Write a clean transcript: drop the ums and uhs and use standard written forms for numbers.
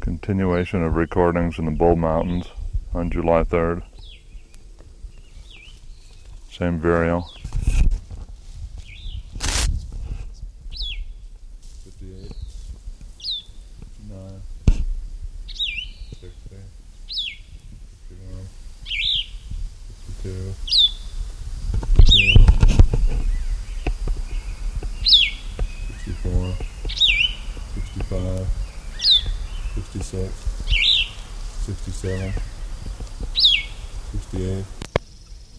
Continuation of recordings in the Bull Mountains on July 3rd. Same Vireo. 58, 59, 60, 61, 62, 64, 65, 66, 67, 68,